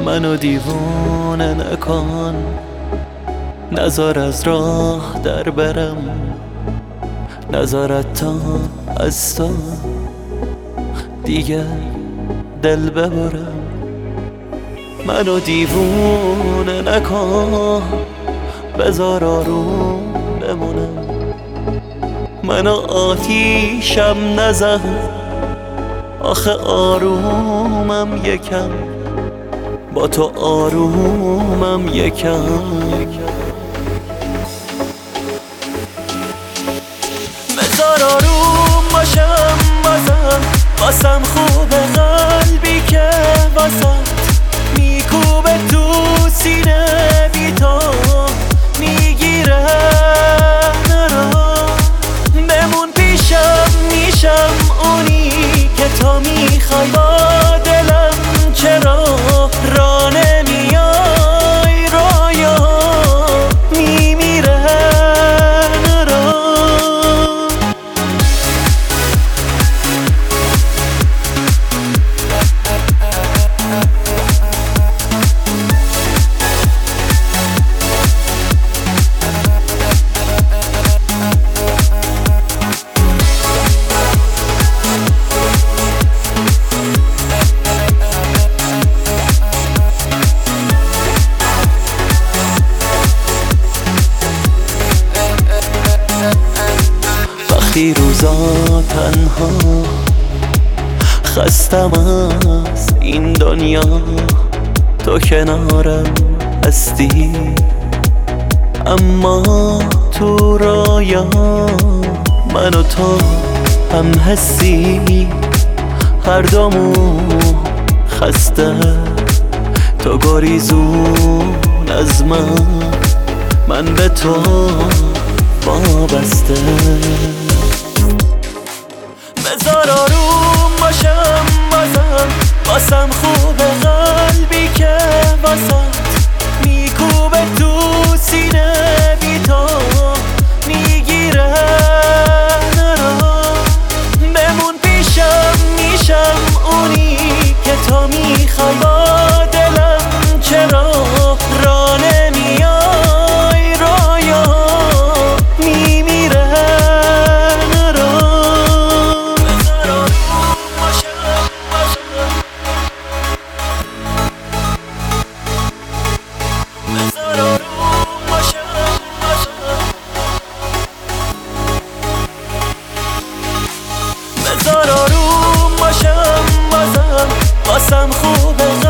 منو دیوانه نکن، نذار از راه در برم، نذارت تا از تو دیگه دل ببرم. منو دیوانه نکن، بذار آروم بمونم. منو آتیشم نزن، آخه آرومم یکم، با تو آرومم یکم. بذار آروم باشم بازم، واسم خوبه قلبی که واسط میکوبه تو سینه، بی تو میگیره نرا. بمون پیشم، میشم اونی که تو میخوای، با دلم چرا را نمیای؟ رایا میمیره نرا. وقتی روزا تنها خستم از این دنیا، تو کنارم هستی، اما تو رایا من و تو هم هستی. هر دومون خسته، تو گریزون از من به تو وابسته. بذار آروم باشم بازم، واسم خوبه قلبی که واسط میکوبه تو سینه، بی تو میگیره نرا. بمون پیشم، میشم اونی که تو میخوای، با دلم چرا را نمیای؟ رایا میمیره نرا. بذار آروم باشم بذار آروم باشم بذار آروم باشم بازم، واسم خوبه